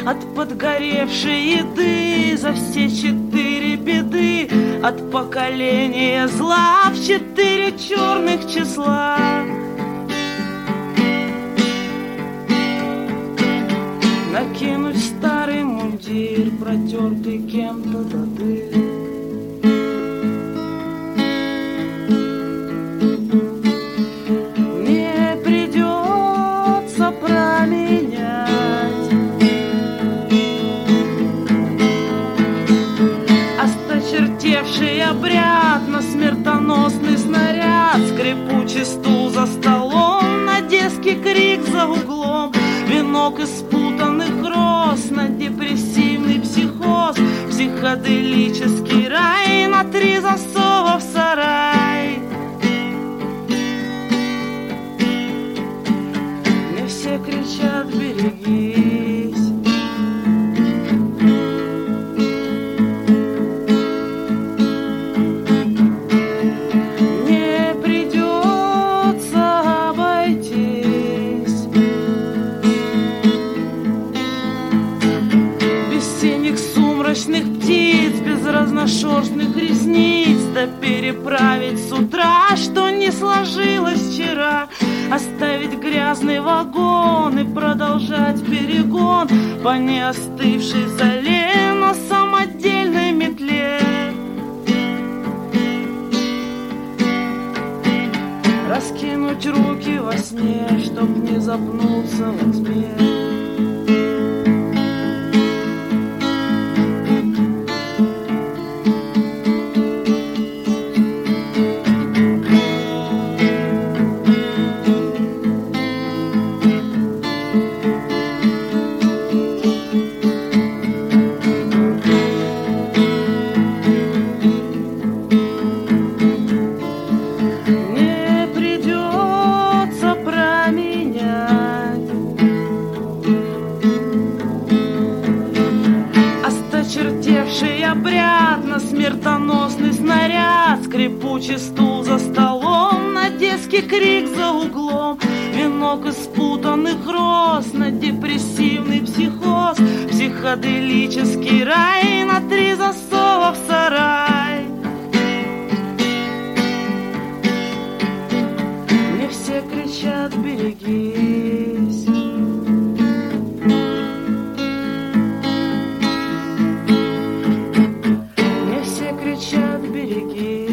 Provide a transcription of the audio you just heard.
от подгоревшей еды за все 4 беды, от поколения зла в 4 черных числа. Накинуть старый мундир, протертый кем-то до дыр. Мне придется променять осточертевший обряд на смертоносный снаряд, скрипучий стул за столом, одесский крик за углом, венок из спутанных роз на депрессивный психоз, психоделический рай на 3 засова в сарай. Мне все кричат: берегись. Мне придется обойтись без синих сумрачных птиц, без разношерстных ресниц, да переправить с утра, что не сложилось вчера, оставить грязный вагон и продолжать перегон по неостывшей зале на самодельной метле. Раскинуть руки во сне, чтоб не запнуться во тьме. Мне придется променять осточертевший обряд на смертоносный снаряд, скрипучий стул за столом, одесский крик за углом, венок из спутанных роз на депрессивный психоз, психоделический рай на 3 засова в сарай. Мне все кричат: берегись. Мне все кричат: берегись.